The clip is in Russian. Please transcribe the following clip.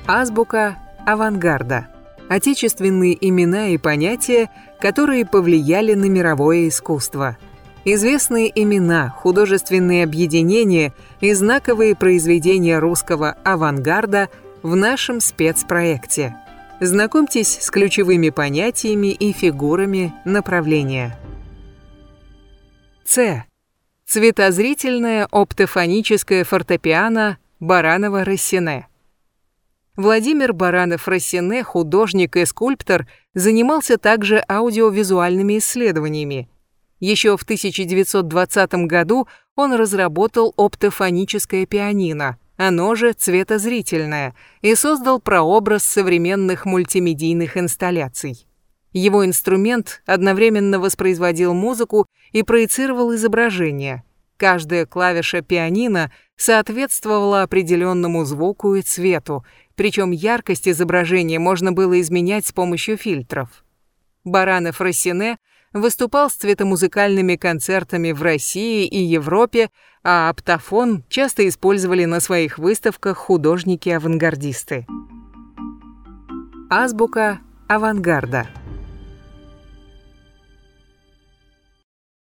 Азбука авангарда. Отечественные имена и понятия, которые повлияли на мировое искусство. Известные имена, художественные объединения и знаковые произведения русского авангарда в нашем спецпроекте. Знакомьтесь с ключевыми понятиями и фигурами направления. С. Цветозрительное оптофоническое фортепиано Баранова-Рассене. Владимир Баранов-Рассене, художник и скульптор, занимался также аудиовизуальными исследованиями. Еще в 1920 году он разработал оптофоническое пианино, оно же цветозрительное, и создал прообраз современных мультимедийных инсталляций. Его инструмент одновременно воспроизводил музыку и проецировал изображение. Каждая клавиша пианино соответствовала определенному звуку и цвету, причем яркость изображения можно было изменять с помощью фильтров. Баранов-Рассене выступал с цветомузыкальными концертами в России и Европе, а оптофон часто использовали на своих выставках художники-авангардисты. Азбука авангарда.